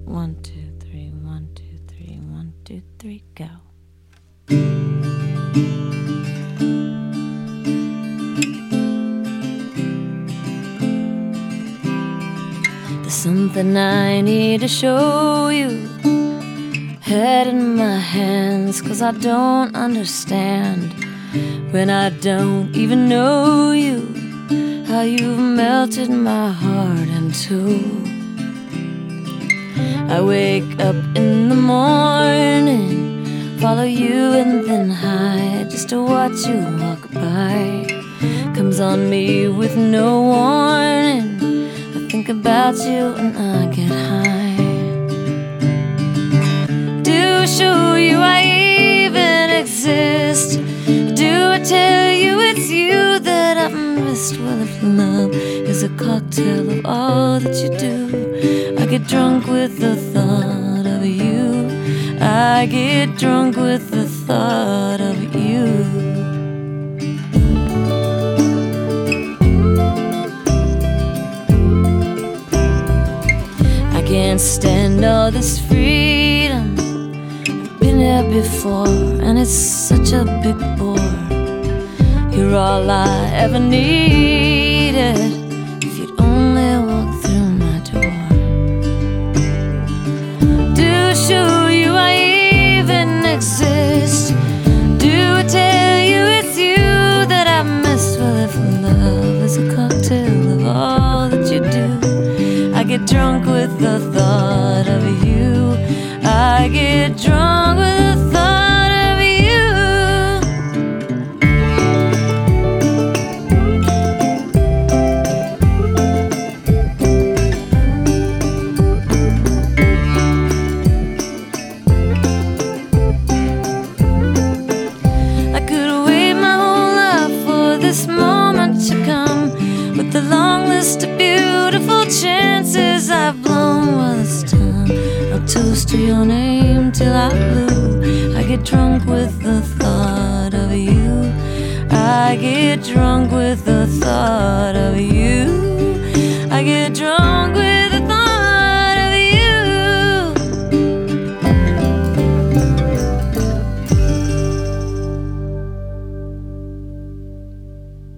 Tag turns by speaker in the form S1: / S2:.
S1: 1, 2, 3, 1, 2, 3, 1, 2, 3, go. There's something I need to show you. Head in my hands, 'cause I don't understand when I don't even know you, how you've melted my heart in two. I wake up in the morning, follow you and then hide, just to watch you walk by. Comes on me with no warning, I think about you and I get high. Do show you I even exist? Do I tell you it's you that I've missed? Well, if love is a cocktail of all that you do, I get drunk with the thought of you. I get drunk with the thought of you. I can't stand all this freedom. I've been here before, and it's such a big bore. You're all I ever needed, if you'd only walk through my door. Do show you I even exist? Do I tell you it's you that I miss? Well, if love is a cocktail of all that you do, I get drunk with the thought of you. I get drunk with the thought of you. I could wait my whole life for this moment to come, with the long list of beautiful chances I've blown. Well, it's time I'll toast to your name till I blue. I get drunk with the thought of you. I get drunk with the thought of you.